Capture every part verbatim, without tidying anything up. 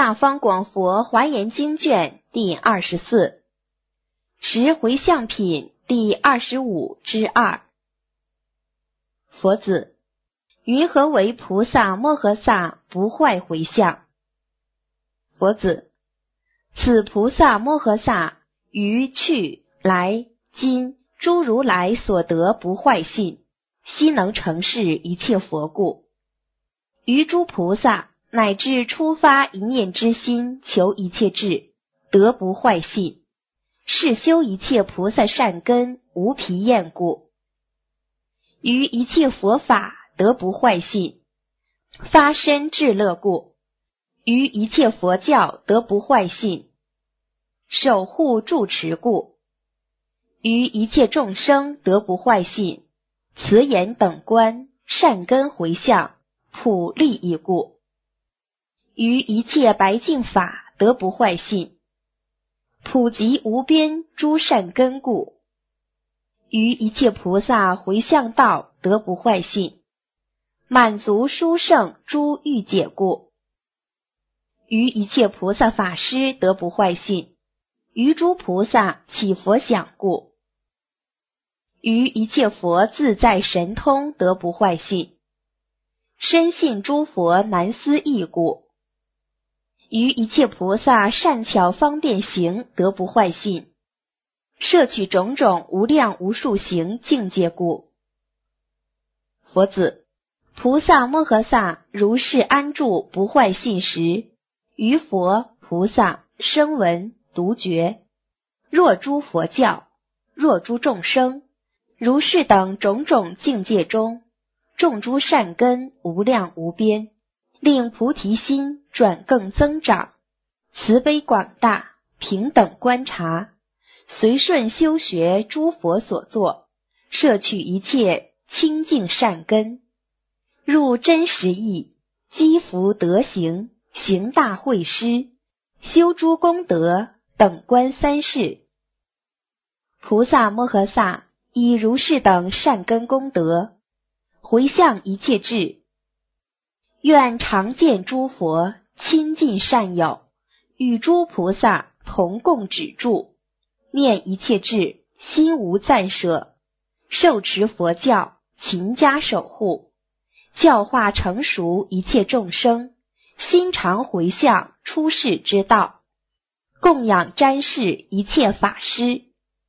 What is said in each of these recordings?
大方广佛华严经卷第二十四，十回向品第二十五之二。佛子，云何为菩萨摩诃萨不坏回向？佛子，此菩萨摩诃萨于去来今诸如来所得不坏信，悉能成事一切佛故。于诸菩萨乃至初发一念之心求一切智，得不坏信，是修一切菩萨善根无疲厌故。于一切佛法得不坏信，发身至乐故。于一切佛教得不坏信，守护住持故。于一切众生得不坏信，慈言等观善根回向普利益故。于一切白净法得不坏信，普及无边诸善根故。于一切菩萨回向道得不坏信，满足殊胜诸欲解故。于一切菩萨法师得不坏信，于诸菩萨起佛想故。于一切佛自在神通得不坏信，深信诸佛难思议故。于一切菩萨善巧方便行得不坏信，摄取种种无量无数行境界故。佛子，菩萨摩诃萨如是安住不坏信时，于佛菩萨声闻独觉，若诸佛教，若诸众生，如是等种种境界中，种诸善根无量无边，令菩提心转更增长，慈悲广大，平等观察，随顺修学诸佛所作，摄取一切清净善根，入真实义，积福德行，行大慧施，修诸功德，等观三世。菩萨摩诃萨以如是等善根功德，回向一切智，愿常见诸佛亲近善友，与诸菩萨同共止住，念一切智，心无暂舍，受持佛教，勤加守护，教化成熟一切众生，心常回向出世之道，供养瞻视一切法师，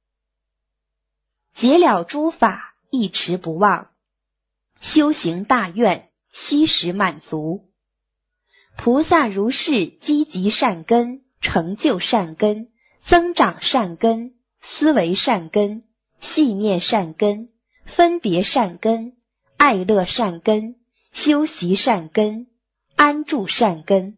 结了诸法一持不忘，修行大愿悉时满足。菩萨如是积集善根，成就善根，增长善根，思维善根，细念善根，分别善根，爱乐善根，修习善根，安住善根。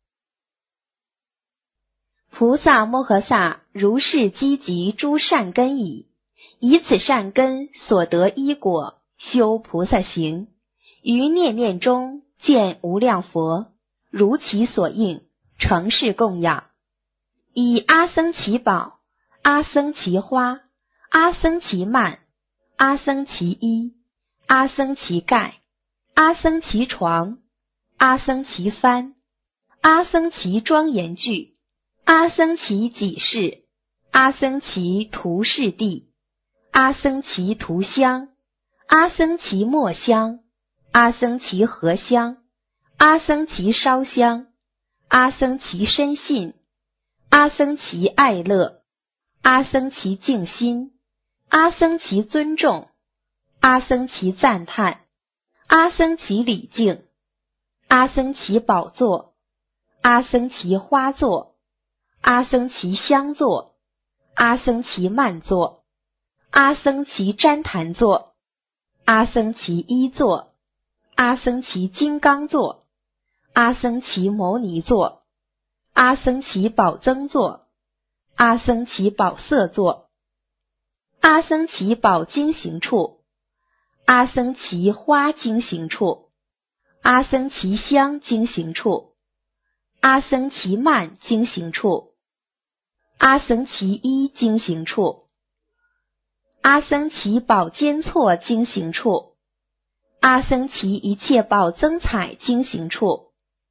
菩萨摩诃萨如是积集诸善根已，以此善根所得依果，修菩萨行，于念念中见无量佛，如其所应，成事供养，以阿僧祇宝、阿僧祇花、阿僧祇曼、阿僧祇衣、阿僧祇盖、阿僧祇床、阿僧祇幡、阿僧祇庄严具、阿僧祇己饰、阿僧祇涂饰地、阿僧祇涂香、阿僧祇末香、阿僧祇合香、阿僧祇烧香、阿僧祇深信、阿僧祇爱乐、阿僧祇静心、阿僧祇尊重、阿僧祇赞叹、阿僧祇礼敬、阿僧祇宝座、阿僧祇花座、阿僧祇香座、阿僧祇曼座、阿僧祇旃檀座、阿僧祇衣座、阿僧祇金刚座、阿僧祇牟尼座、阿僧祇宝增座、阿僧祇宝色座、阿僧祇宝经行处、阿僧祇花经行处、阿僧祇香经行处、阿僧祇曼经行处、阿僧祇衣经行处、阿僧祇宝坚错经行处、阿僧祇一切宝增彩经行处、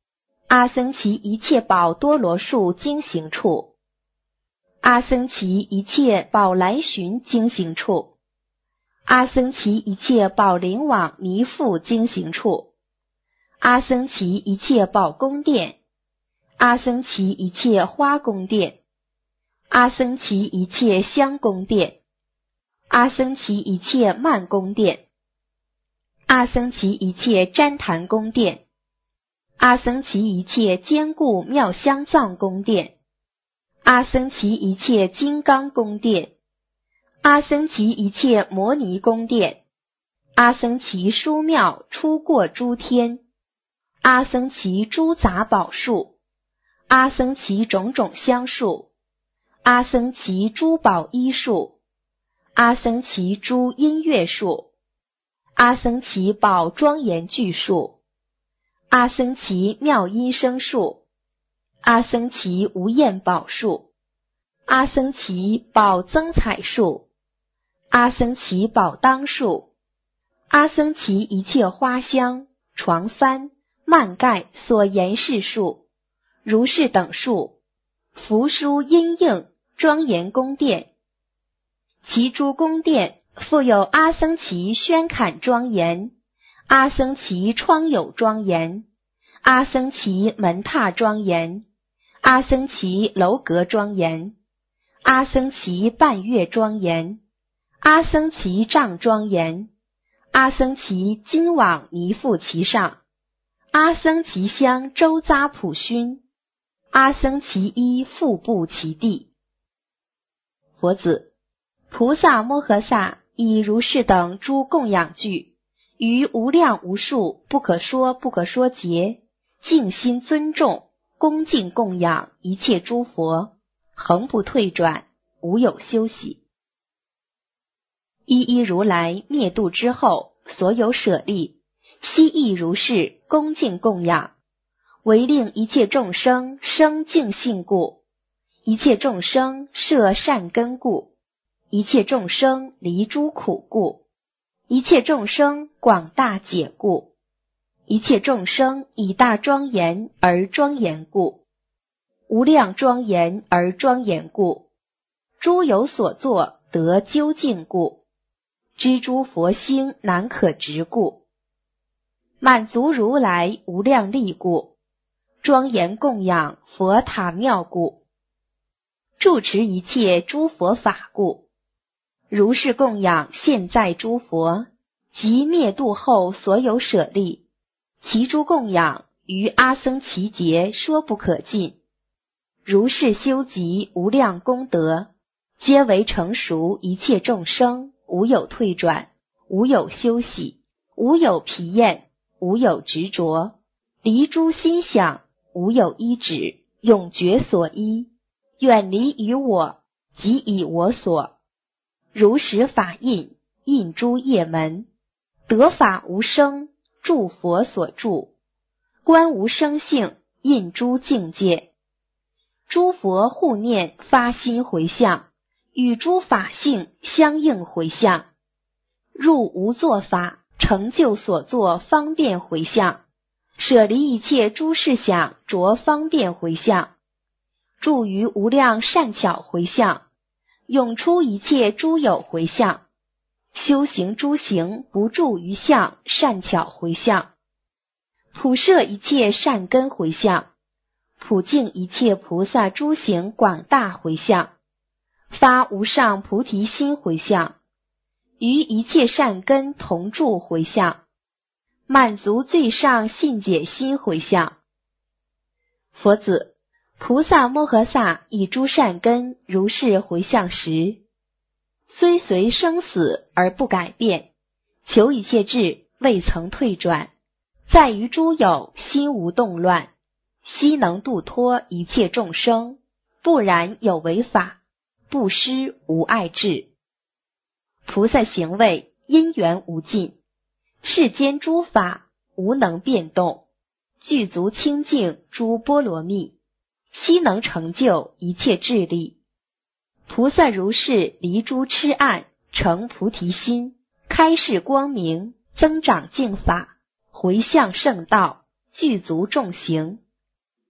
阿僧祇一切宝多罗树经行处，阿僧祇一切宝来寻经行处，阿僧祇一切宝灵网弥覆经行处，阿僧祇一切宝宫殿，阿僧祇一切花宫殿，阿僧祇一切香宫殿，阿僧祇一切曼宫殿，阿僧祇一切旃檀宫殿，阿僧祇一切坚固妙香藏宫殿，阿僧祇一切金刚宫殿，阿僧祇一切摩尼宫殿，阿僧祇殊妙出过诸天，阿僧祇诸杂宝树，阿僧祇种种香树，阿僧祇诸宝衣树，阿僧祇诸音乐树，阿僧祇宝庄严具树，阿僧祇妙音声树，阿僧祇无厌宝树，阿僧祇宝增彩树，阿僧祇宝当树，阿僧祇一切花香、床幡、幔盖所言饰树，如是等数，扶疏阴应庄严宫殿，其诸宫殿复有阿僧祇宣侃庄严，阿僧祇窗有庄严，阿僧祇门榻庄严，阿僧祇楼阁庄严，阿僧祇半月庄严，阿僧祇帐庄严，阿僧祇金网弥覆其上，阿僧祇香周匝普熏，阿僧祇衣覆布其地。佛子，菩萨摩诃萨以如是等诸供养具，于无量无数不可说不可说劫，静心尊重，恭敬供养一切诸佛，恒不退转，无有休息。一一如来灭度之后，所有舍利，悉亦如是恭敬供养，为令一切众生生净信故，一切众生摄善根故，一切众生离诸苦故，一切众生广大解故，一切众生以大庄严而庄严故，无量庄严而庄严故，诸有所作得究竟故，知诸佛心难可执故，满足如来无量力故，庄严供养佛塔庙故，住持一切诸佛法故，如是供养现在诸佛及灭度后所有舍利，其诸供养于阿僧祇劫说不可尽，如是修集无量功德，皆为成熟一切众生，无有退转，无有休息，无有疲厌，无有执着，离诸心想，无有依止，永绝所依，远离于我，即以我所，如实法印，印诸业门，得法无生，住佛所住，观无生性，印诸境界，诸佛护念发心回向，与诸法性相应回向，入无作法，成就所作方便回向，舍离一切诸事想着方便回向，住于无量善巧回向，涌出一切诸有回向，修行诸行不住于相善巧回向，普摄一切善根回向，普净一切菩萨诸行广大回向，发无上菩提心回向，于一切善根同住回向，满足最上信解心回向。佛子，菩萨摩诃萨以诸善根如是回向时，虽随生死而不改变，求一切智未曾退转，在于诸有心无动乱，悉能度脱一切众生，不然有为法，不施无碍智。菩萨行位因缘无尽，世间诸法无能变动，具足清净诸波罗蜜，悉能成就一切智力。菩萨如是离诸痴暗，成菩提心，开示光明，增长净法，回向圣道，具足众行，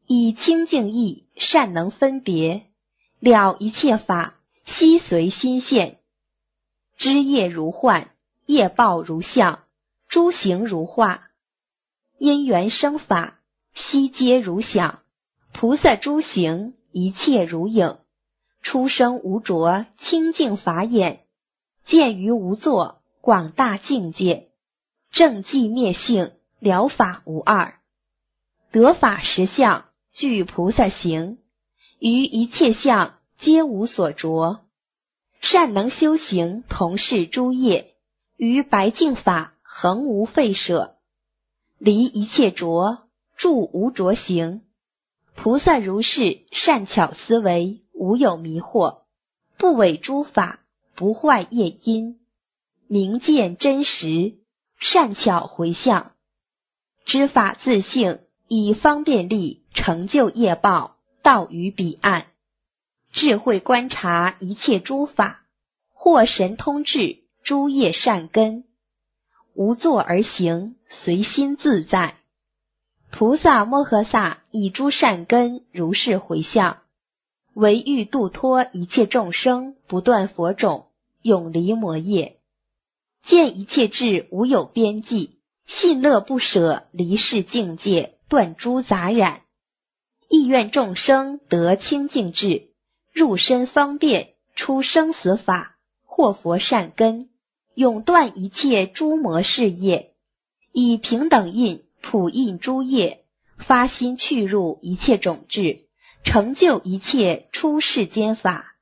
以清净意，善能分别，了一切法，悉随心现。知业如幻，业报如相，诸行如化，因缘生法，悉皆如想。菩萨诸行，一切如影，出生无着，清净法眼，见于无作，广大境界，正寂灭性，了法无二。得法实相，具菩萨行，于一切相皆无所着。善能修行，同是诸业，于白净法恒无废舍。离一切着，住无着行。菩萨如是，善巧思维，无有迷惑，不违诸法，不坏业因，明见真实，善巧回向。知法自性，以方便力成就业报，到于彼岸。智慧观察一切诸法，或神通智，诸业善根，无作而行，随心自在。菩萨摩诃萨以诸善根如是回向，唯欲度脱一切众生，不断佛种，永离魔业。见一切智无有边际，信乐不舍，离世境界，断诸杂染。意愿众生得清净智，入身方便，出生死法，获佛善根，永断一切诸魔事业，以平等印普印诸业，发心去入一切种智，成就一切出世间法。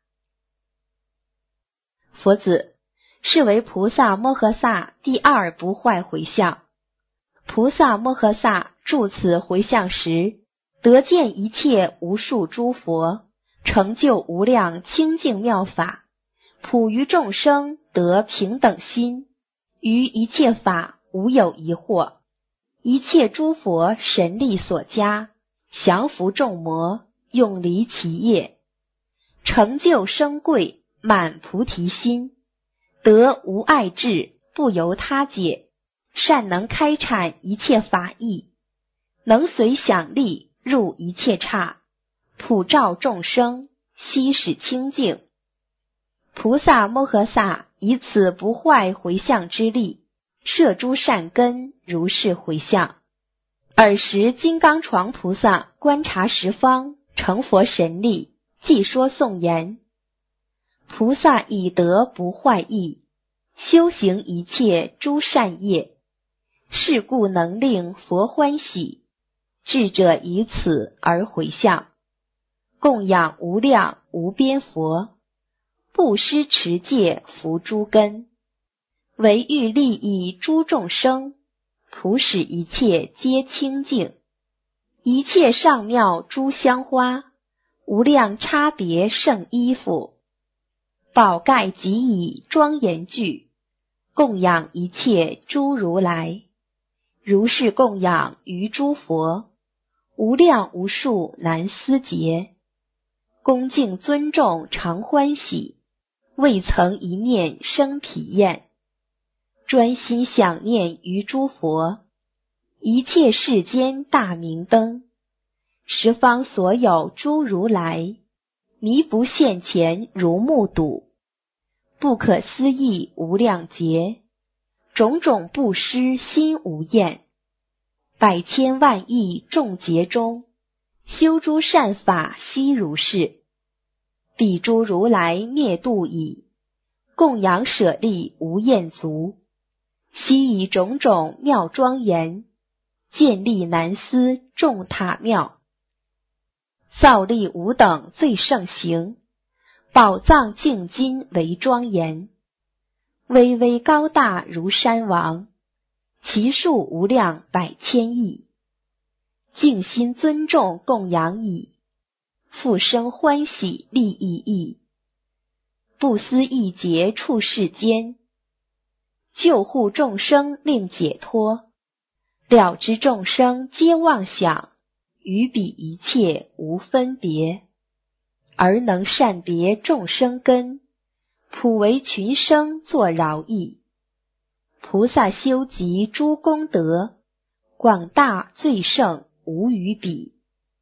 佛子，是为菩萨摩诃萨第二不坏回向。菩萨摩诃萨住此回向时，得见一切无数诸佛，成就无量清净妙法，普于众生得平等心，于一切法无有疑惑。一切诸佛神力所加，降伏众魔，永离其业，成就生贵，满菩提心，得无碍智，不由他解，善能开阐一切法义，能随想力入一切刹，普照众生，悉使清净。菩萨摩诃萨以此不坏回向之力，摄诸善根，如是回向。尔时金刚幢菩萨观察十方，成佛神力，即说颂言：菩萨已得不坏意，修行一切诸善业，是故能令佛欢喜。智者以此而回向，供养无量无边佛，布施持戒福诸根，唯欲利益诸众生，普使一切皆清净。一切上妙诸香花，无量差别胜衣服，宝盖及以庄严具，供养一切诸如来。如是供养于诸佛，无量无数难思竭。恭敬尊重常欢喜，未曾一念生疲厌。专心想念于诸佛，一切世间大明灯，十方所有诸如来，弥不现前如目睹。不可思议无量劫，种种布施心无厌。百千万亿众劫中，修诸善法悉如是。彼诸如来灭度已，供养舍利无厌足。悉以种种妙庄严，建立难思众塔庙。造立无等最胜行，宝藏净金为庄严。巍巍高大如山王，其数无量百千亿。静心尊重供养已，复生欢喜利益意。不思一劫处世间，救护众生令解脱。了知众生皆妄想，于彼一切无分别。而能善别众生根，普为群生作饶益。菩萨修集诸功德，广大最胜无与比。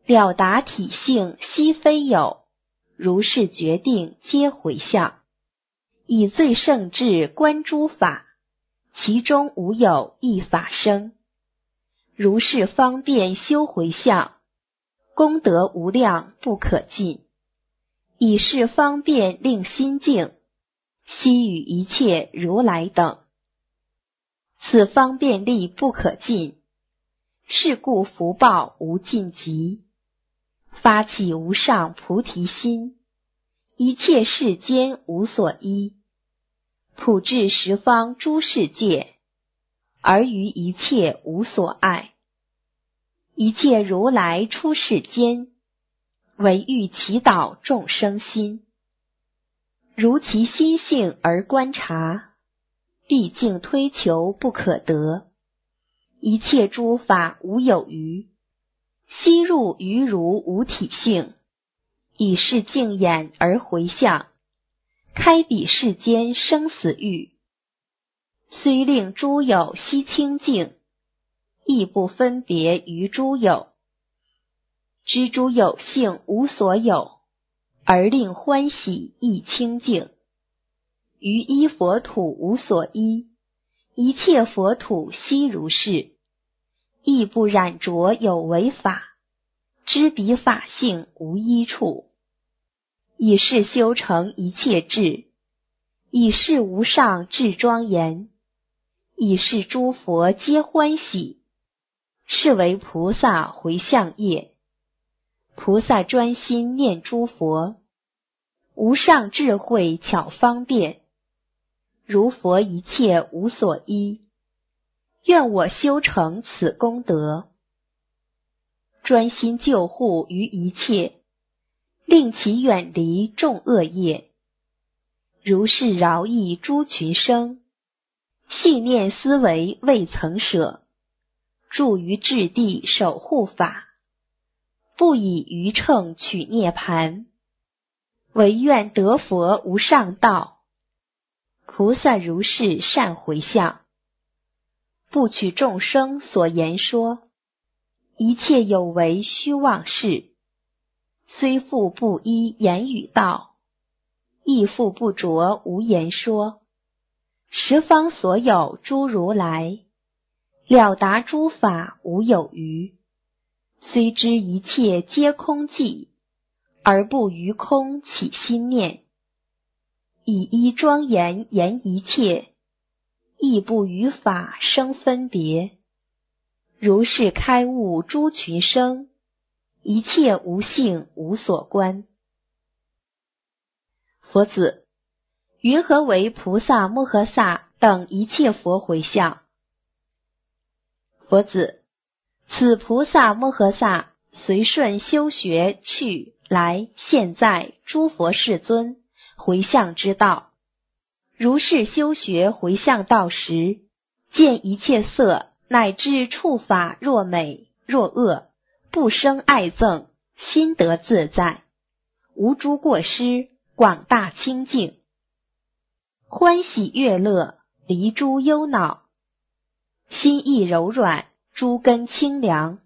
了达体性悉非有，如是决定皆回向。以最圣智观诸法，其中无有一法生。如是方便修回向，功德无量不可尽。以是方便令心净，悉与一切如来等。此方便力不可尽，是故福报无尽极。发起无上菩提心，一切世间无所依，普至十方诸世界，而于一切无所爱。一切如来出世间，唯欲祈祷众生心。如其心性而观察，毕竟推求不可得。一切诸法无有余，悉入于如无体性。以是净眼而回向，开彼世间生死域。虽令诸有悉清净，亦不分别于诸有。知诸有性无所有，而令欢喜亦清净。于依佛土无所依，一切佛土悉如是。亦不染着有为法，知彼法性无一处。以是修成一切智，以是无上智庄严，以是诸佛皆欢喜。是为菩萨回向业。菩萨专心念诸佛，无上智慧巧方便，如佛一切无所依。愿我修成此功德，专心救护于一切，令其远离众恶业。如是饶益诸群生，信念思维未曾舍，住于质地守护法，不以余乘取涅盘，唯愿得佛无上道。菩萨如是善回向，不取众生所言说，一切有为虚妄事。虽复不依言语道，亦复不着无言说。十方所有诸如来，了达诸法无有余。虽知一切皆空寂，而不于空起心念。以一庄严言一切，亦不于法生分别。如是开悟诸群生，一切无性无所观。佛子，云何为菩萨摩诃萨等一切佛回向？佛子，此菩萨摩诃萨随顺修学去来现在诸佛世尊回向之道。如是修学回向道时，见一切色乃至处法若美若恶，不生爱憎，心得自在，无诸过失，广大清净，欢喜悦乐，离诸忧恼，心意柔软，诸根清凉。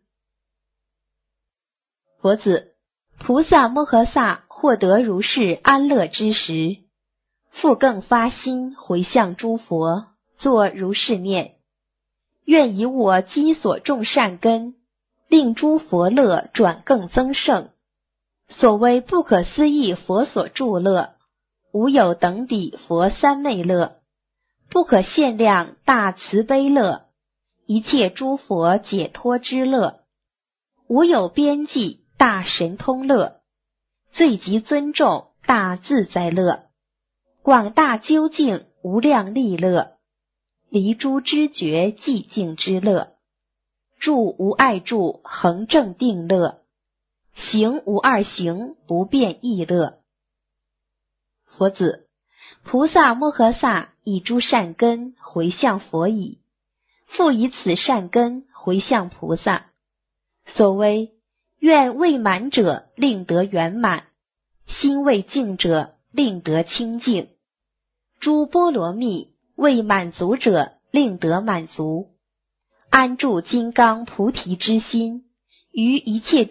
佛子，菩萨摩诃萨获得如是安乐之时，复更发心回向诸佛，作如是念：愿以我今所种善根，令诸佛乐转更增盛。所谓不可思议佛所助乐，无有等比佛三昧乐，不可限量大慈悲乐，一切诸佛解脱之乐，无有边际大神通乐，最极尊重大自在乐，广大究竟无量利乐，离诸知觉寂静之乐，住无碍住恒正定乐，行无二行不变异乐。佛子，菩萨摩诃萨以诸善根回向佛已，复以此善根回向菩萨。所谓愿未满者令得圆满，心未净者令得清净，诸波罗蜜未满足者令得满足，安住金刚菩提之心，于一切智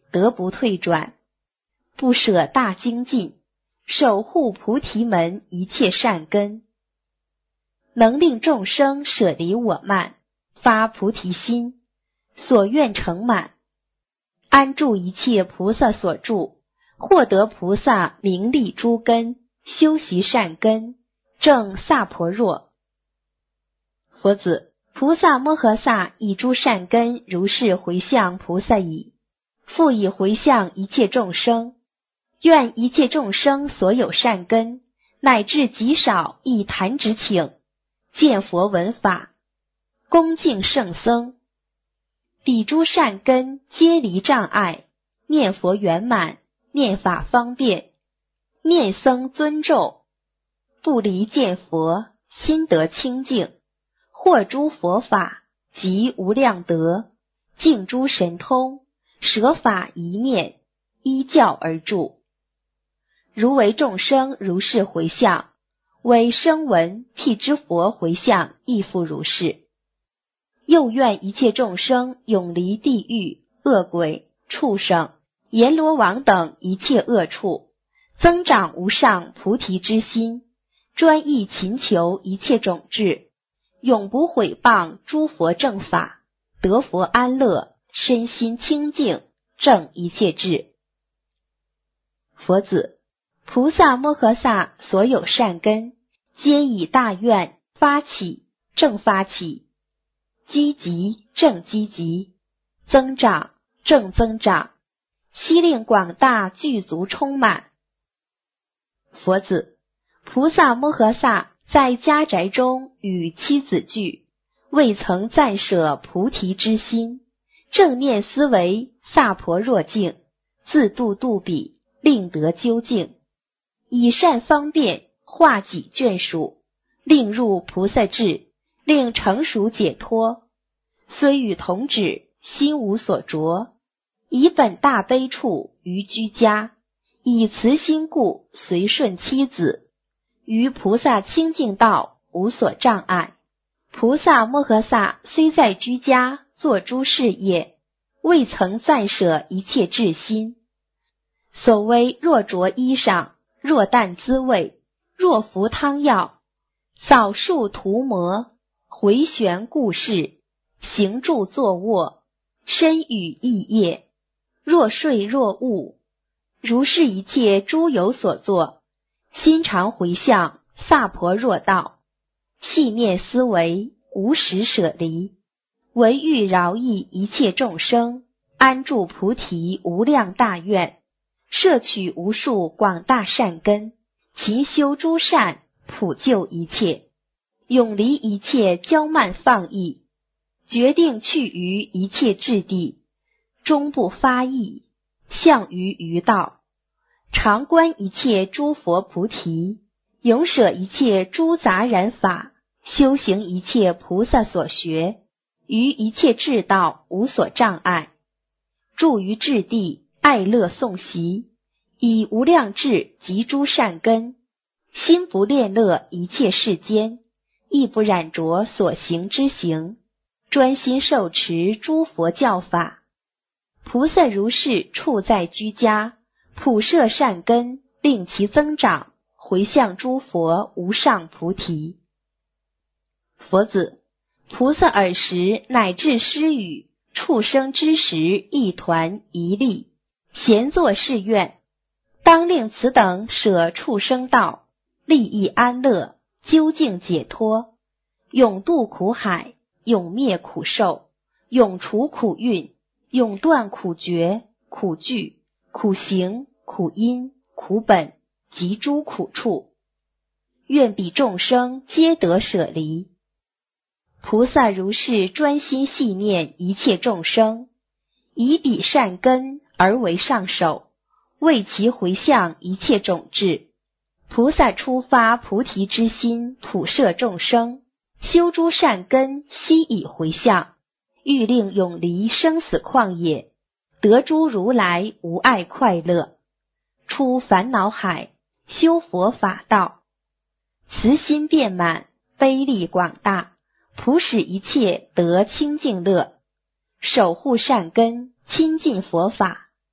得不退转，不舍大精进，守护菩提门一切善根，能令众生舍离我慢，发菩提心，所愿成满，安住一切菩萨所住，获得菩萨名利诸根，修习善根，证萨婆若。佛子，菩萨摩诃萨以诸善根如是回向菩萨已，复以回向一切众生，愿一切众生所有善根，乃至极少亦弹指请，见佛闻法，恭敬圣僧，彼诸善根皆离障碍，念佛圆满，念法方便，念僧尊重，不离见佛，心得清净，获诸佛法，及无量德，尽诸神通，舍法一面，依教而住。如为众生如是回向，为声闻辟支佛回向亦复如是。又愿一切众生永离地狱、恶鬼、畜生、阎罗王等一切恶处，增长无上菩提之心，专一勤求一切种智，永不毁谤诸佛正法，得佛安乐，身心清净，证一切智。佛子，菩萨摩诃萨所有善根，皆以大愿发起，正发起，积极正积极，增长正增长，悉令广大具足充满。佛子，菩萨摩诃萨在家宅中与妻子聚，未曾暂舍菩提之心，正念思维萨婆若境，自度度彼，令得究竟，以善方便化己眷属，令入菩萨智，令成熟解脱。虽与同止，心无所着，以本大悲处于居家，以慈心故随顺妻子，于菩萨清净道无所障碍。菩萨摩诃萨虽在居家做诸事业，未曾暂舍一切智心。所谓若着衣裳，若啖滋味，若服汤药，扫树涂抹，回旋顾视，行住坐卧，身语意业，若睡若悟，如是一切诸有所作，心常回向萨婆若道，细念思维，无时舍离，唯欲饶益一切众生，安住菩提无量大愿，摄取无数广大善根，勤修诸善，普救一切，永离一切骄慢放逸，决定去于一切智地，终不发意，向于余道，常观一切诸佛菩提，永舍一切诸杂染法，修行一切菩萨所学，于一切智道无所障碍，住于智地，爱乐诵习，以无量智及诸善根，心不恋乐一切世间，亦不染着所行之行，专心受持诸佛教法。菩萨如是处在居家，普摄善根，令其增长，回向诸佛无上菩提。佛子，菩萨尔时乃至施语，畜生之时一团一粒，闲作是愿，当令此等舍畜生道，利益安乐，究竟解脱，永渡苦海，永灭苦受，永除苦运，永断苦觉、苦惧、苦行、苦因、苦本及诸苦处，愿彼众生皆得舍离。菩萨如是专心系念一切众生，以彼善根而为上首，为其回向一切种智。菩萨初发菩提之心，普摄众生，修诸善根，悉以回向，欲令永离生死旷野，得诸如来无碍快乐，出烦恼海，修佛法道，慈心遍满，悲力广大，普使一切得清净乐，守护善根，亲近佛法，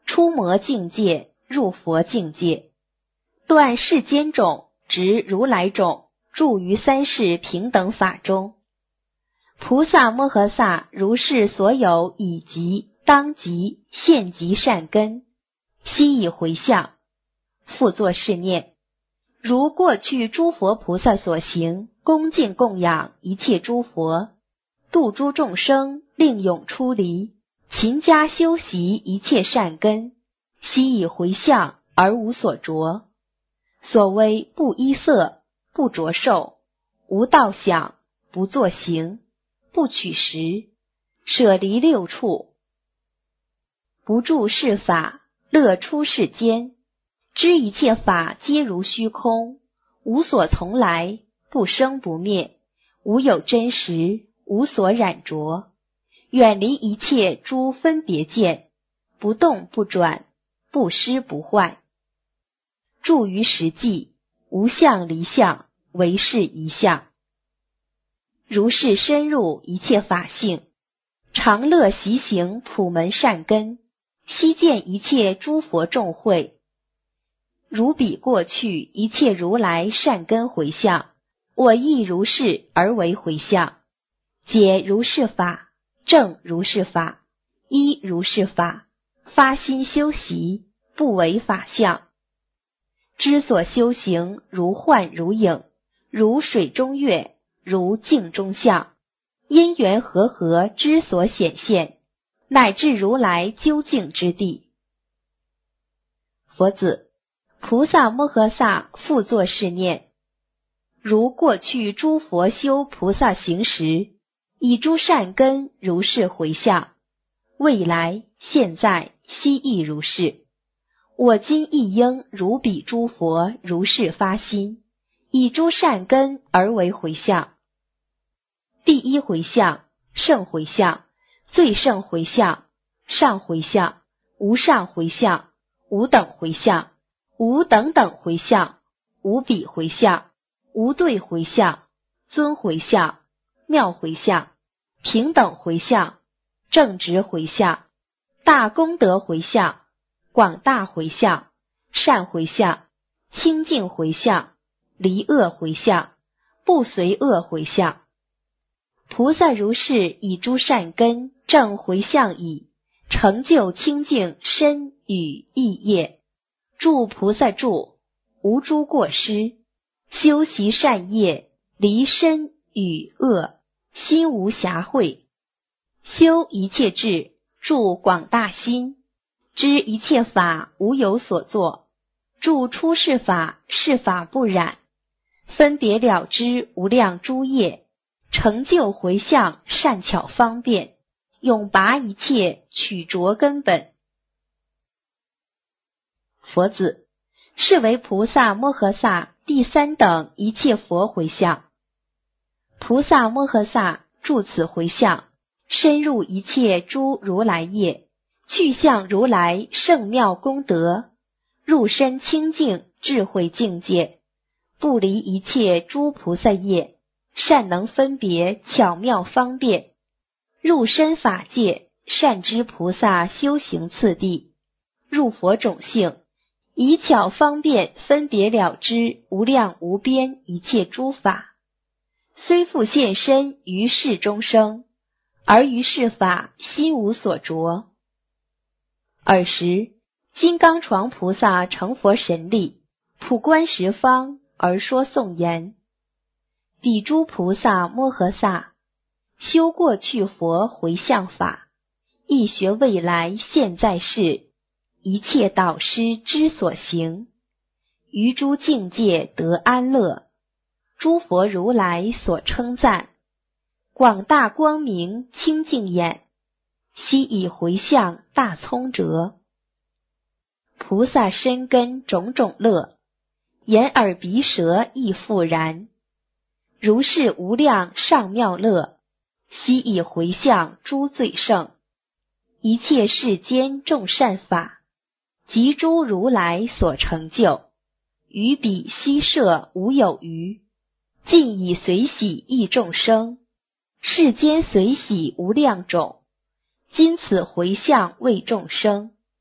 出魔境界，入佛境界，断世间种，执如来种，住于三世平等法中。菩萨摩诃萨如是所有已集、当集、现集善根，悉以回向，复作是念：如过去诸佛菩萨所行，恭敬供养一切诸佛，度诸众生，令永出离，勤加修习一切善根，悉以回向而无所着。所谓不依色，不着受，无道想，不作行，不取食，舍离六处，不住世法，乐出世间，知一切法皆如虚空，无所从来，不生不灭，无有真实，无所染着，远离一切诸分别见，不动不转，不失不坏，住于实际，无相离相，唯是一相。如是深入一切法性，常乐习行普门善根，悉见一切诸佛众会，如彼过去一切如来善根回向，我亦如是而为回向，解如是法，证如是法，依如是法，发心修习，不为法相。知所修行如幻如影，如水中月，如镜中像，因缘和合之所显现，乃至如来究竟之地。佛子，菩萨摩诃萨复作是念：如过去诸佛修菩萨行时，以诸善根如是回向，未来现在悉亦如是。我今亦应如彼诸佛如是发心，以诸善根而为回向。第一回向，胜回向，最胜回向，上回向，无上回向，无等回向，无等等回向，无比回向，无对回向，尊回向，妙回向，平等回向，正直回向，大功德回向，广大回向，善回向，清净回向，离恶回向，不随恶回向。菩萨如是以诸善根正回向已，成就清净身语意业，住菩萨住，无诸过失，修习善业，离身语恶，心无暇秽，修一切智，住广大心，知一切法无有所作，住出世法，世法不染，分别了知无量诸业，成就回向善巧方便，永拔一切取着根本。佛子，是为菩萨摩诃萨第三等一切佛回向。菩萨摩诃萨住此回向，深入一切诸如来业，去向如来圣妙功德，入身清净智慧境界，不离一切诸菩萨业，善能分别巧妙方便，入身法界，善知菩萨修行次第，入佛种性，以巧方便分别了知无量无边一切诸法，虽复现身于世中生，而于世法心无所着。尔时金刚幢菩萨成佛神力，普观十方而说颂言：彼诸菩萨摩诃萨修过去佛回向法，亦学未来现在世一切导师之所行，于诸境界得安乐，诸佛如来所称赞，广大光明清净眼，悉以回向大聪哲。菩萨身根种种乐，眼耳鼻舌亦复然，如是无量上妙乐，悉以回向诸最胜，一切世间众善法，及诸如来所成就，于彼悉摄无有余，尽以随喜益众生，世间随喜无量种，今此回向为众生，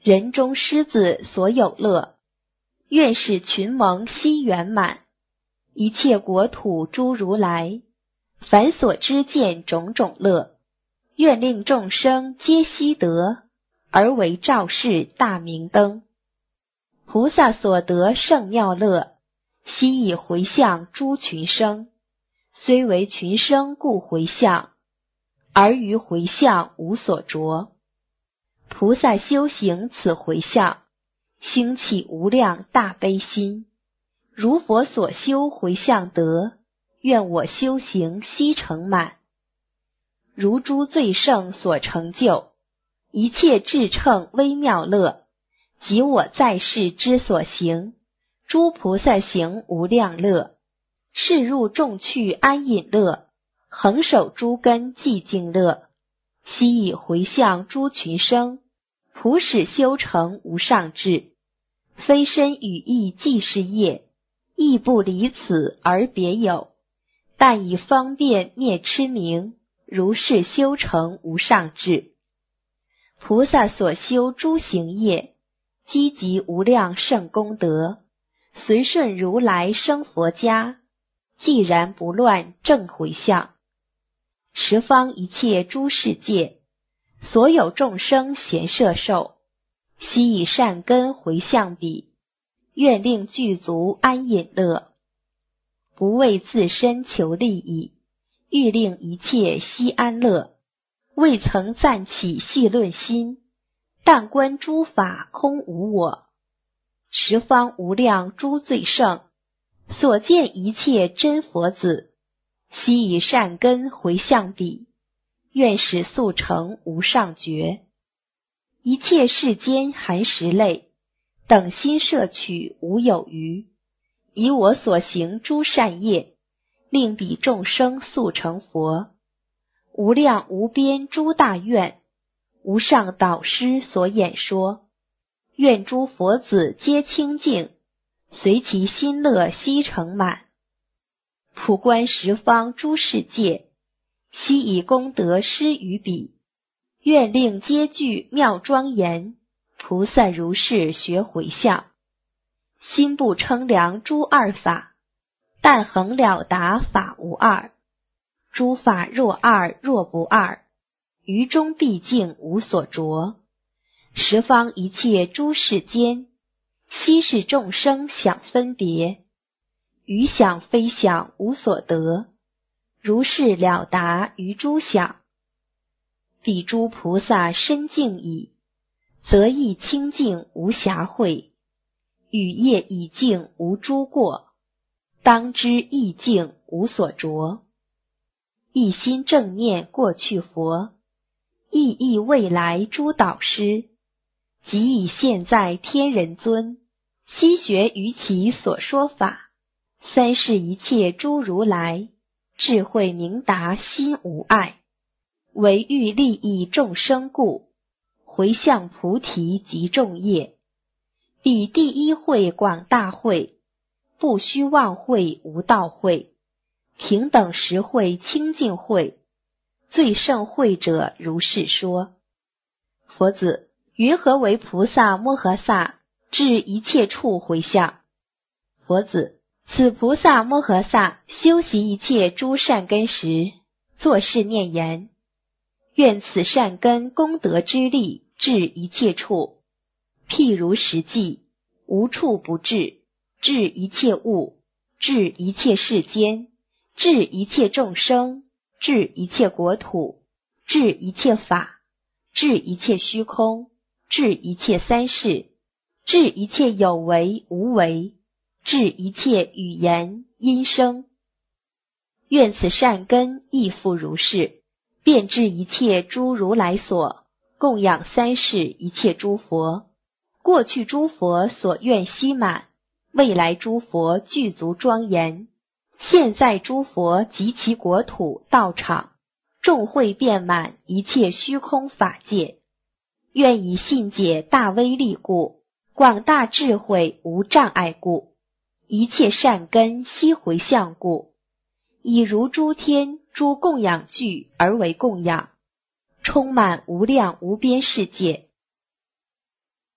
人中狮子所有乐，愿使群蒙悉圆满。一切国土诸如来，凡所知见种种乐，愿令众生皆悉得，而为照世大明灯。菩萨所得圣妙乐，悉以回向诸群生，虽为群生故回向，而于回向无所着。菩萨修行此回向，兴起无量大悲心，如佛所修回向得，愿我修行悉成满。如诸最胜所成就，一切至称微妙乐，即我在世之所行，诸菩萨行无量乐，是入众趣安隐乐，恒守诸根寂静乐，悉以回向诸群生，普使修成无上智。非身语意即是业，亦不离此而别有，但以方便灭痴名，如是修成无上智。菩萨所修诸行业，积集无量圣功德，随顺如来生佛家，既然不乱正回向。十方一切诸世界，所有众生贤摄受，悉以善根回向彼，愿令具足安隐乐。不为自身求利益，欲令一切悉安乐。未曾暂起细论心，但观诸法空无我。十方无量诸最胜，所见一切真佛子，悉以善根回向彼，愿使速成无上觉。一切世间含识类，等心摄取无有余，以我所行诸善业，令彼众生速成佛。无量无边诸大愿，无上导师所演说，愿诸佛子皆清净，随其心乐悉成满。普观十方诸世界，悉以功德施于彼，愿令皆具妙庄严，菩萨如是学回向。心不称量诸二法，但恒了达法无二。诸法若二若不二，于中毕竟无所着。十方一切诸世间，悉是众生想分别，于想非想无所得，如是了达于诸想。彼诸菩萨身净矣，则亦清净无瑕秽，语业已净无诸过，当知意净无所着。一心正念过去佛，意义未来诸导师，即以现在天人尊，悉学于其所说法。三世一切诸如来，智慧明达心无碍，唯欲利益众生故，回向菩提及众业。彼第一会广大会，不虚妄会无道会，平等实会清净会，最胜会者如是说。佛子，云何为菩萨摩诃萨至一切处回向？佛子，此菩萨摩诃萨修习一切诸善根时，作是念言：愿此善根功德之力至一切处，譬如实际，无处不至，至一切物，至一切世间，至一切众生，至一切国土，至一切法，至一切虚空，至一切三世，至一切有为无为，至一切语言音声。愿此善根亦复如是，遍至一切诸如来所，供养三世一切诸佛。过去诸佛所愿悉满，未来诸佛具足庄严，现在诸佛及其国土道场，众会遍满一切虚空法界。愿以信解大威力故，广大智慧无障碍故，一切善根悉回向故，以如诸天诸供养具而为供养，充满无量无边世界。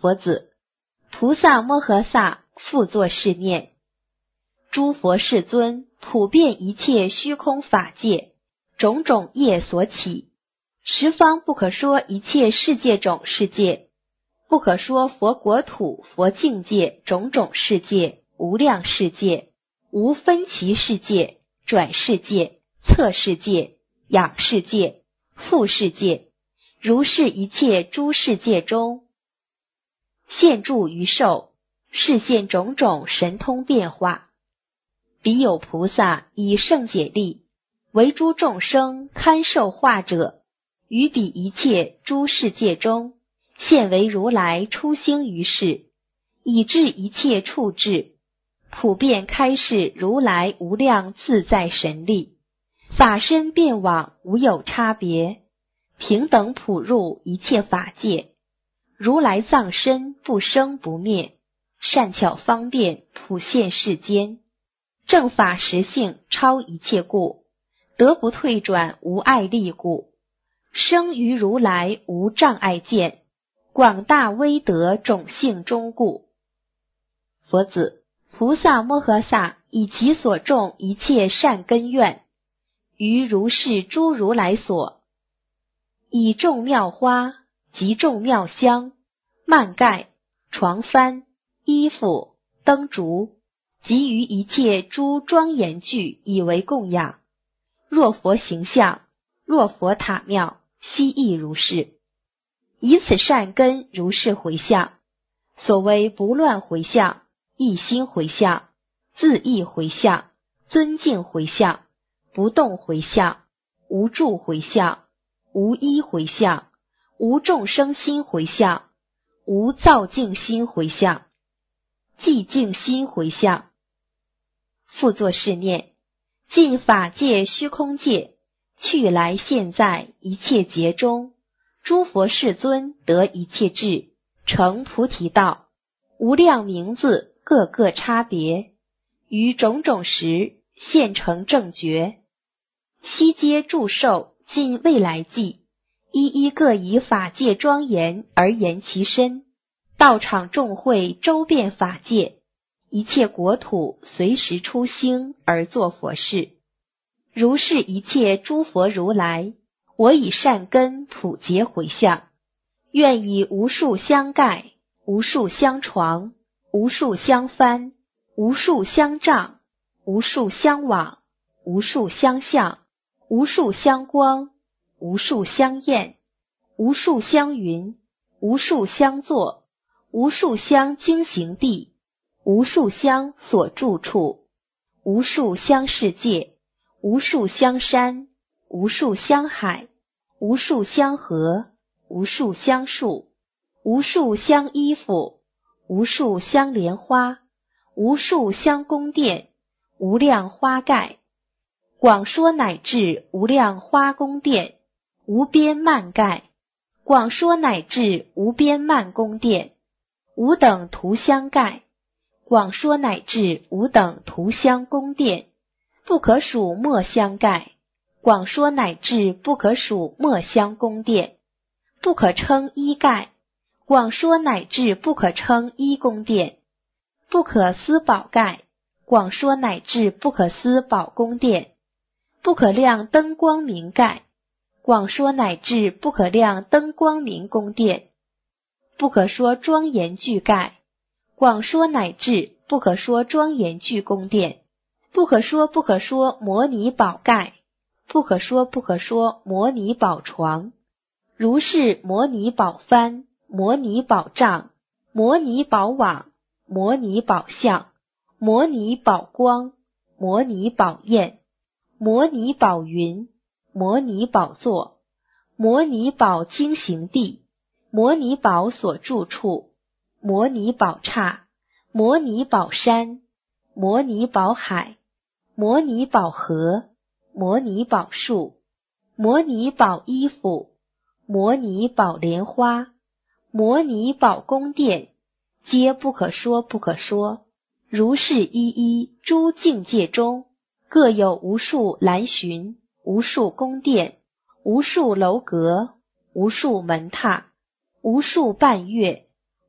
佛子，菩萨摩诃萨复作是念：诸佛世尊普遍一切虚空法界，种种业所起，十方不可说一切世界种世界，不可说佛国土佛境界种种世界无量世界，无分歧世界、转世界、侧世界、仰世界、复世界，如是一切诸世界中，现住于受，示现种种神通变化。彼有菩萨以圣解力，为诸众生堪受化者，于彼一切诸世界中，现为如来初兴于世，以至一切处智，普遍开示如来无量自在神力，法身遍往无有差别，平等普入一切法界。如来藏身不生不灭，善巧方便普现世间，正法实性超一切故，得不退转无碍力故，生于如来无障碍见，广大威德种性中故。佛子，菩萨摩诃萨以其所种一切善根愿，于如是诸如来所，以种妙花及种妙香、幔盖、床幡、衣服、灯烛，及于一切诸庄严具以为供养。若佛形象，若佛塔庙，悉亦如是。以此善根如是回向，所谓不乱回向、一心回向、自意回向、尊敬回向、不动回向、无住回向、无依回向、无众生心回向、无造净心回向、寂静心回向。复作是念：尽法界虚空界，去来现在一切劫中，诸佛世尊得一切智，成菩提道，无量名字各个差别，于种种时现成正觉，悉皆祝寿尽未来际，一一各以法界庄严而言其身，道场众会周遍法界，一切国土随时出兴而作佛事。如是一切诸佛如来，我以善根普结回向，愿以无数香盖、无数香床、无数香幡、无数香帐、无数香网、无数香像、无数香光、无数香焰、无数香云、无数香座、无数香经行地、无数香所住处、无数香世界、无数香山、无数香海、无数香河、无数香树、无数香衣服、无数香莲花、无数香宫殿、无量花盖，广说乃至无量花宫殿、无边幔盖，广说乃至无边幔宫殿、无等涂香盖，广说乃至无等涂香宫殿，不可数墨香盖，广说乃至不可数墨香宫殿，不可称衣盖，广说乃至不可称衣宫殿，不可思宝盖，广说乃至不可思宝宫殿，不可量灯光明盖，广说乃至不可量灯光明宫殿，不可说庄严具盖，广说乃至不可说庄严具宫殿，不可说不可说摩尼宝盖，不可说不可说摩尼宝床，如是摩尼宝幡、摩尼宝帐、摩尼宝网、摩尼宝像、摩尼宝光、摩尼宝焰、摩尼宝云、摩尼宝座、摩尼宝经行地、摩尼宝所住处、摩尼宝刹、摩尼宝山、摩尼宝海、摩尼宝河、摩尼宝树、摩尼宝衣服、摩尼宝莲花、摩尼宝宫殿，皆不可说不可说。如是一一诸境界中，各有无数兰巡、无数宫殿、无数楼阁、无数门榻、无数半月、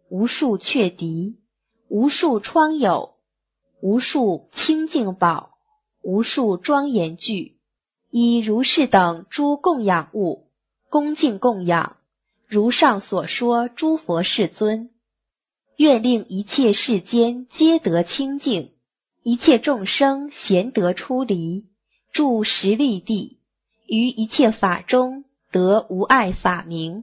无数却敌，无数疮疣，无数清净宝，无数庄严具，以如是等诸供养物，恭敬供养，如上所说诸佛世尊。愿令一切世间皆得清净，一切众生咸得出离，住十力地，于一切法中得无碍法明。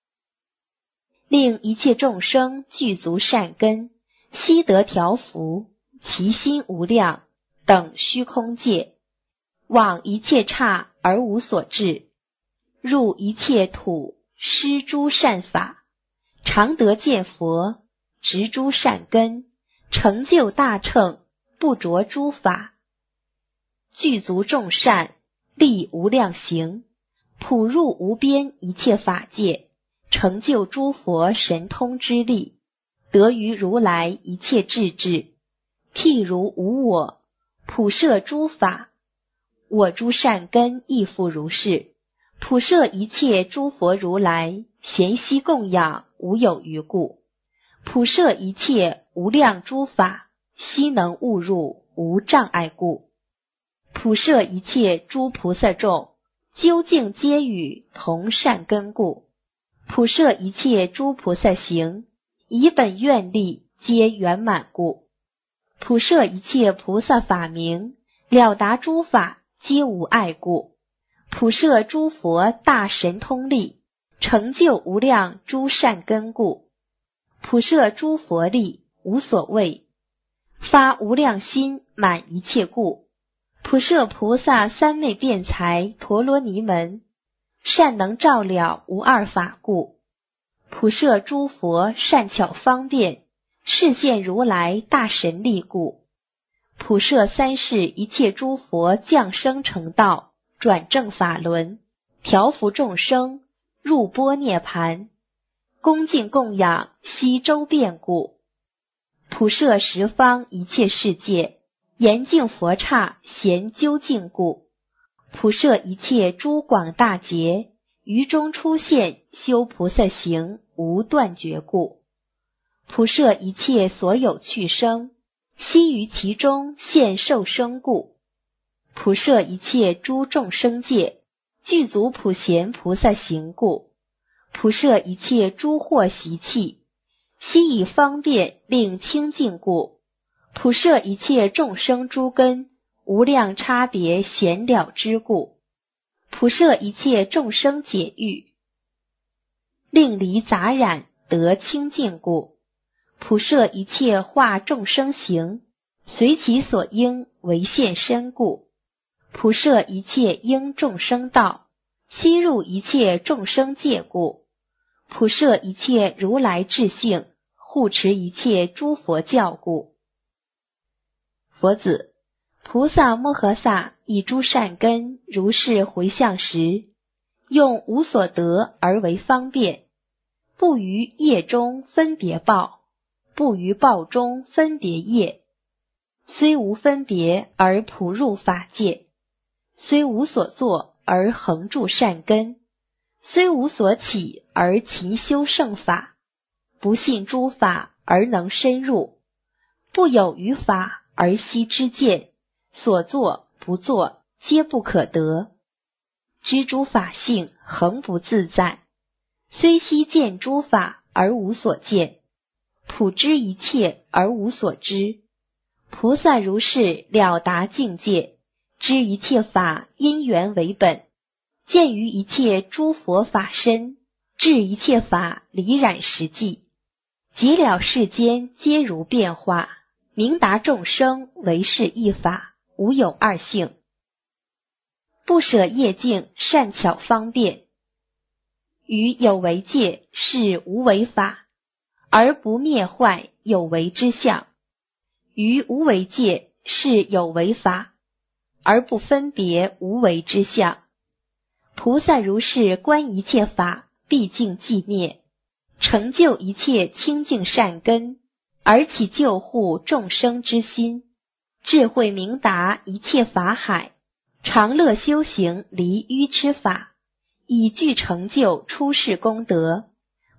令一切众生具足善根，悉得调伏，其心无量，等虚空界，往一切刹而无所至，入一切土，施诸善法，常得见佛，植诸善根，成就大乘，不着诸法，具足众善，立无量行，普入无边一切法界，成就诸佛神通之力，得于如来一切智智，譬如无我，普摄诸法，我诸善根亦复如是，普摄一切诸佛如来，咸悉供养，无有余故。普摄一切无量诸法，悉能悟入，无障碍故。普摄一切诸菩萨众，究竟皆与同善根故。普摄一切诸菩萨行，以本愿力皆圆满故。普摄一切菩萨法明，了达诸法皆无碍故。普摄诸佛大神通力，成就无量诸善根故。普摄诸佛力，无所谓，发无量心，满一切故。普摄菩萨三昧辩才陀罗尼门，善能照了无二法故。普摄诸佛善巧方便，示现如来大神力故。普摄三世一切诸佛降生成道，转正法轮，调伏众生，入般涅盘，恭敬供养悉周遍故。普摄十方一切世界，严净佛刹咸究竟故。普摄一切诸广大劫，于中出现修菩萨行，无断绝故。普摄一切所有趣生，悉于其中现受生故。普摄一切诸众生界，具足普贤菩萨行故。普摄一切诸惑习气，悉以方便令清净故。普摄一切众生诸根，无量差别显了之故。普摄一切众生解欲，令离杂染得清净故。普摄一切化众生行，随其所应为现身故。普摄一切应众生道，悉入一切众生界故。普摄一切如来智性，护持一切诸佛教故。佛子，菩萨摩诃萨以诸善根如是回向时，用无所得而为方便，不于业中分别报，不于报中分别业，虽无分别而普入法界，虽无所作而恒住善根，虽无所起而勤修圣法，不信诸法而能深入，不有于法而悉知见，所作不作皆不可得，知诸法性恒不自在，虽悉见诸法而无所见，普知一切而无所知。菩萨如是了达境界，知一切法因缘为本，见于一切诸佛法身，治一切法离染实际，解了世间皆如变化，明达众生为是一法，无有二性。不舍业境善巧方便，于有为界是无为法，而不灭坏有为之相；于无为界是有为法，而不分别无为之相。菩萨如是观一切法，毕竟寂灭，成就一切清净善根，而起救护众生之心，智慧明达一切法海，常乐修行离愚痴法，以具成就出世功德，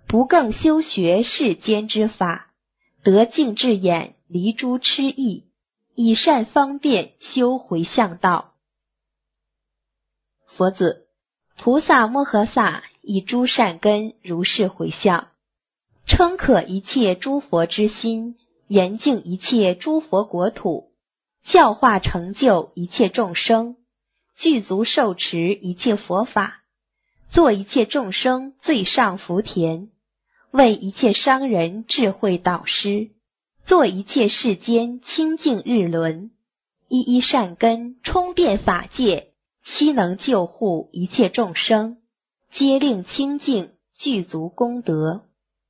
不更修学世间之法，得净智眼，离诸痴意，以善方便修回向道。佛子，菩萨摩诃萨以诸善根如是回向，称可一切诸佛之心，严净一切诸佛国土，教化成就一切众生，具足受持一切佛法，做一切众生最上福田，为一切商人智慧导师，做一切世间清净日轮，一一善根充遍法界，悉能救护一切众生，皆令清净，具足功德。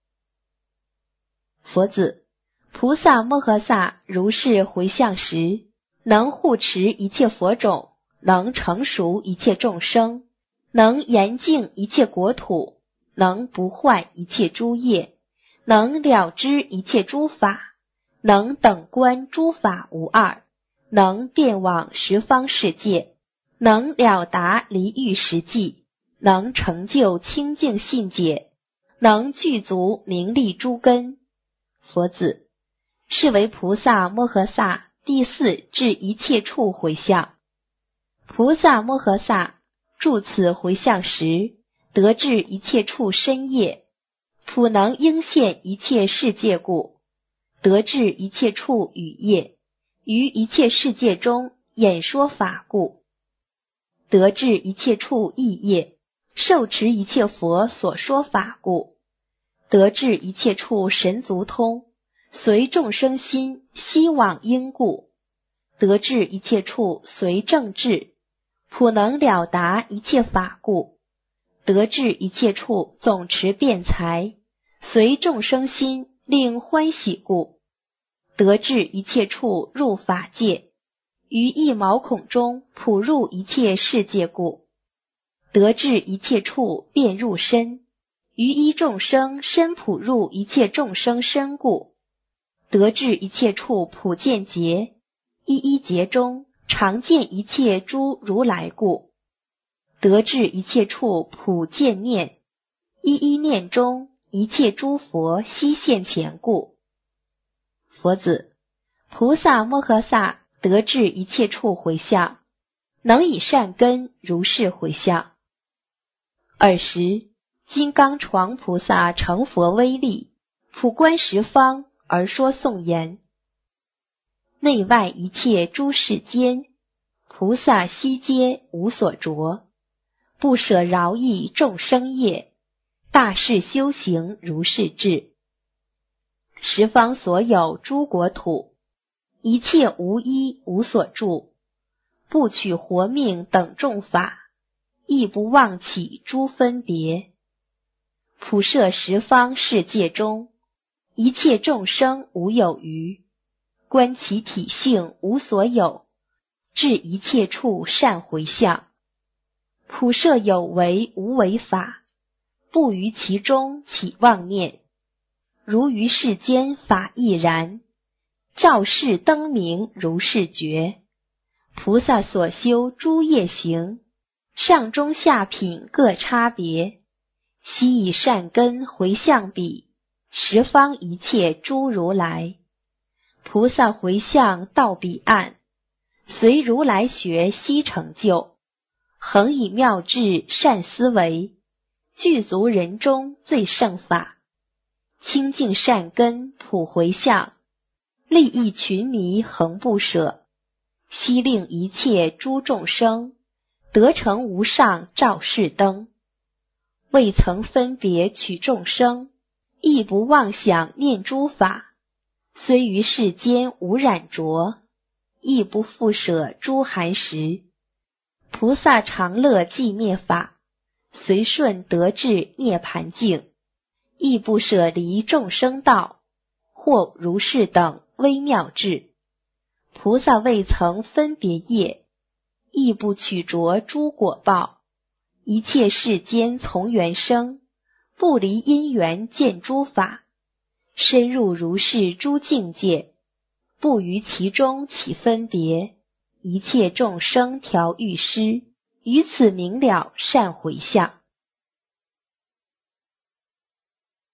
佛子，菩萨摩诃萨如是回向时，能护持一切佛种，能成熟一切众生，能严净一切国土，能不坏一切诸业，能了知一切诸法，能等观诸法无二，能遍往十方世界，能了达离欲实际，能成就清净信解，能具足名利诸根。佛子，是为菩萨摩诃萨第四至一切处回向。菩萨摩诃萨住此回向时，得至一切处身业，普能应现一切世界故，得至一切处语业，于一切世界中演说法故，得至一切处意业，受持一切佛所说法故，得至一切处神足通，随众生心悉往因故，得至一切处随正智，普能了达一切法故，得至一切处总持辩才，随众生心令欢喜故，得至一切处入法界，于一毛孔中普入一切世界故，得至一切处遍入身，于一众生身普入一切众生身故，得至一切处普见劫，一一劫中常见一切诸如来故，得至一切处普见念，一一念中一切诸佛悉现前故。佛子，菩萨摩诃萨得至一切处回向，能以善根如是回向。尔时，金刚幢菩萨成佛威力，普观十方而说颂言：内外一切诸世间，菩萨悉皆无所着，不舍饶益众生业，大士修行如是智。十方所有诸国土，一切无一无所住，不取活命等众法，亦不忘起诸分别。普摄十方世界中，一切众生无有余，观其体性无所有，至一切处善回向。普摄有为无为法，不于其中起妄念，如于世间法亦然，照世灯明如是觉。菩萨所修诸业行，上中下品各差别，悉以善根回向彼十方一切诸如来。菩萨回向到彼岸，随如来学悉成就，恒以妙智善思维，具足人中最胜法，清净善根普回向，利益群迷恒不舍，悉令一切诸众生得成无上照世灯。未曾分别取众生，亦不妄想念诸法，虽于世间无染着，亦不复舍诸寒食。菩萨常乐寂灭法，随顺得至涅盘境，亦不舍离众生道，或如是等微妙智。菩萨未曾分别业，亦不取着诸果报，一切世间从缘生，不离因缘见诸法，深入如是诸境界，不于其中起分别，一切众生调御师，于此明了善回向。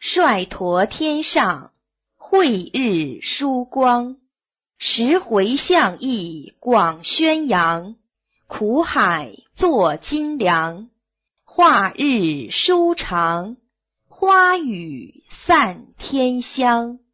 率陀天上，慧日疏光。十回向意广宣扬，苦海作金梁。化日舒长，花雨散天香。